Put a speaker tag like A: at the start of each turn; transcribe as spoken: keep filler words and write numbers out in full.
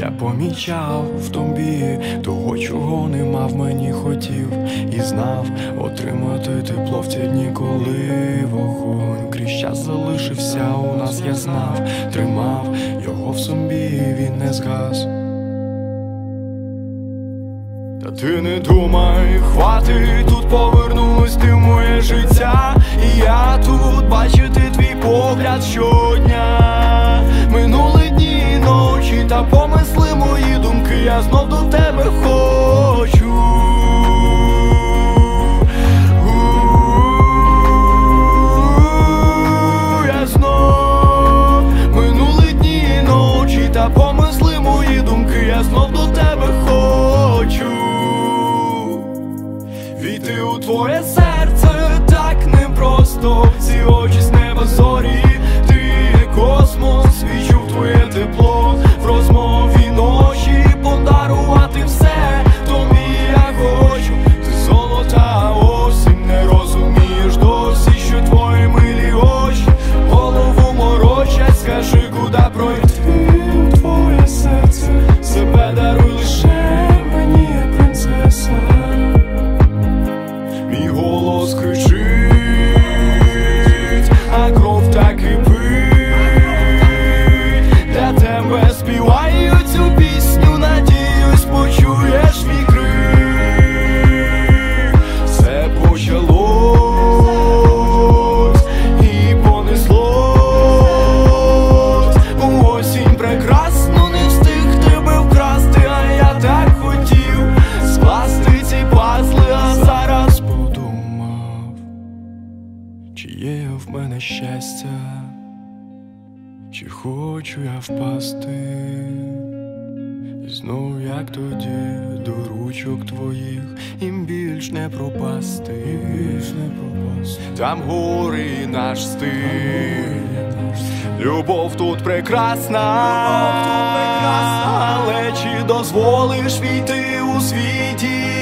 A: Я помічав в тобі того, чого нема в мені хотів, і знав отримати тепло в ті дні, коли вогонь крізь час залишився у нас, я знав, тримав його в собі, він не згас. Та ти не думай, хватить, тут повернусь ти в моє життя, і я тут бачити твій погляд щодня. Минули дні і ночі, та помисли мої думки, я знов до тебе хочу. Я знов, минули дні і ночі, та помисли мої думки, я знов до тебе хочу. Війти у твоє серце так непросто, ці очі з неба зорі, ти є космос, відчув твоє тепло в розмові ночі, подарувати все тобі я хочу. Ти золота осінь, не розумієш досі, що твої милі очі голову морочать, скажи, куди пройти у твоє серце, себе даруй лише мені, як принцеса. Мій голос кричить, а кров так кипить. Для тебе співаю цю пісню, надіюсь, почуєш мій крик. Все почалось і понеслось. У осінь прекрасну не встиг тебе вкрасти, а я так хотів скласти ці пазли, а зараз чи є в мене щастя, чи хочу я впасти, і знов, як тоді, до ручок твоїх, їм більш не пропасти, більш не пропасти. Там гори і наш стиль, любов тут прекрасна, але чи дозволиш війти у світі?